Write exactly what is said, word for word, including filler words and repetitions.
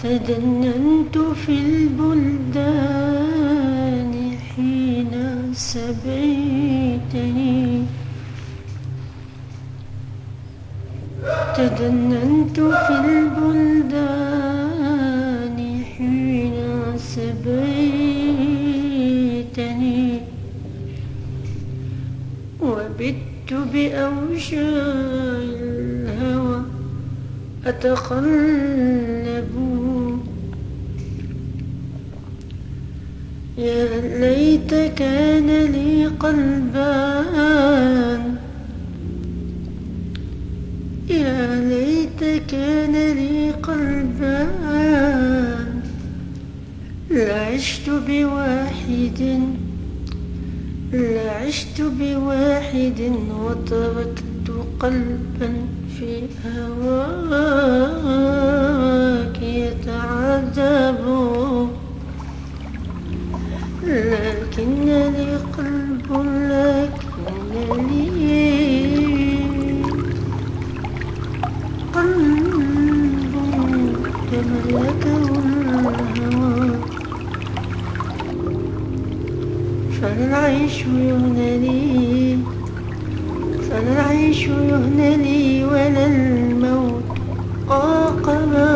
تدننت في البلدان حين سبيتني، تدننت في البلدان حين سبيتني، وبت بأوجاع الهوى أتقلب. يا ليت كان لي قلبان، يا ليت كان لي قلبان، لعشت بواحد لعشت بواحد وتركت قلبا في هواك يتعذب. لكن لي قلب لكن لي قلب تملكه الهوى، فالعيش يهنى لي فالعيش يهنى لي ولا الموت عاقبا.